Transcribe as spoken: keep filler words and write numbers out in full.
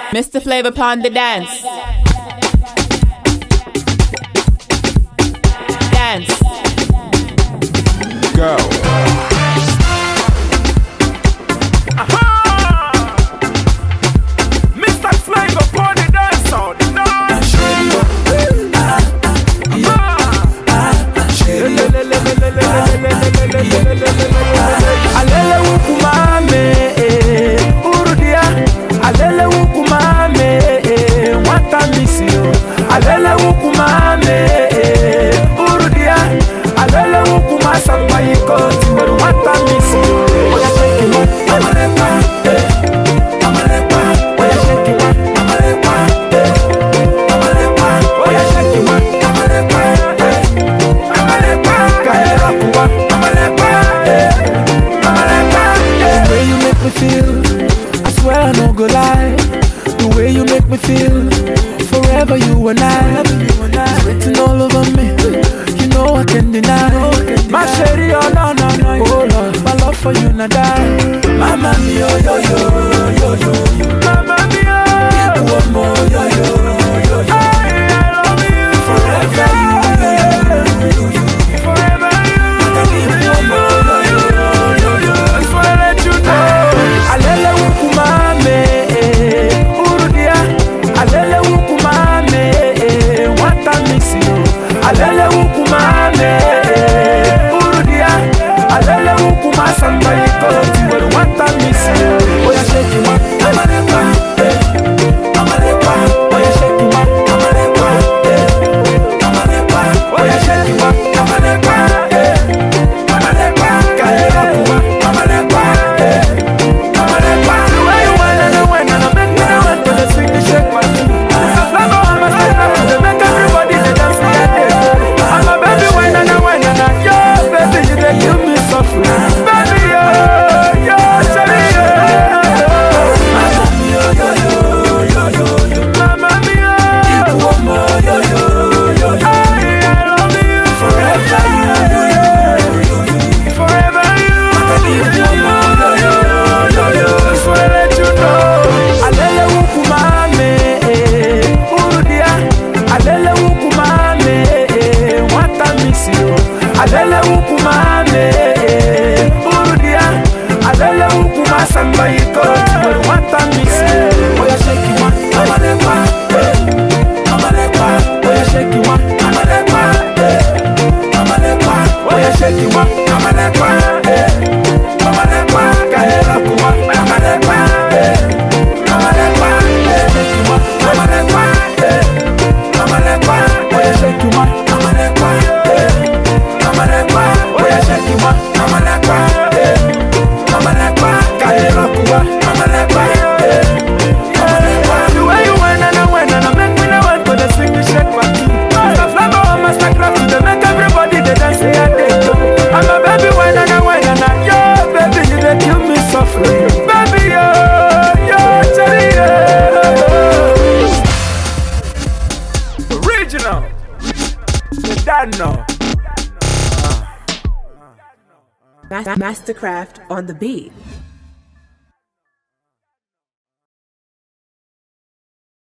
Mister Flavor upon the dance. Dance. Go. Mister Flavor upon the dance sound. Alele wukumame, urudia. Alele wukumame, wanta misio. Alele wukumame, urudia. Alele wukuma samba yiko timeru wanta misio. Oya shake it, amarepa, amarepa. Oya shake it, amarepa, amarepa. Oya shake it, amarepa, amarepa. Kaera kuwa, amarepa, amarepa. The way you make me feel, I swear I no go lie. The way you make me feel, forever you and I. It's written all over me, you know I can't deny. My sherry, oh no, no, no, oh Lord, my love for you not die. Mama mia, yo, yo, yo, yo, yo. Mama mia, you want more, yo, yo, yo, yo. I love you, forever you, you, you, you. Forever you, you want more, yo, yo, yo, yo. I just wanna let you know. Alele wukumame, urudia. Alele wukumame, wanta misio. Alele wukumame, urudia. Alele wukuma samba yiko timeru wanta misio. Oya shake it, amarepa, amarepa. Oya shake it, amarepa, amarepa. Oya shake it, amarepa, amarepa. Kaera kuwa, amarepa, amarepa. The way you whine and whine and make me want to swing the shake my feet. It's a flavor on my style, they make everybody they dance like that. I'm a baby whine and whine and yo, baby you dey kill me softly. Baby yo, yo, Shelly yo. Mama mia, yo, yo, yo, yo, yo. Mama mia, you want more, yo, yo, yo, yo. I love you, forever you, yo, yo, yo, yo. Forever you, you want more, yo, yo, yo, yo. Just wanna let you know. Alele wukumame, urudia. Alele wukumame, wanta misio. Alele wukumame, urudia. Alele wukuma samba yiko timeru wanta misio. Oya shake it, amarepa, amarepa. Oya shake it, amarepa, amarepa. Oya shake it, amarepa, amarepa. Kaera kuwa, amarepa, amarepa. Shake it, amarepa, amarepa. Oya shake it, amarepa, amarepa. Oya shake it, amarepa, amarepa. Kaera kuwa, amarepa, amarepa. The way you whine and whine and make me no want to dey swing the shake my feet. Mister Flavor on Master Craft, they make everybody they dance and they go. I'm a baby whine and whine and yo, baby you dey kill me softly. Baby yo, yo, Shelly yo. Original, you don't know. Mastercraft on the beat.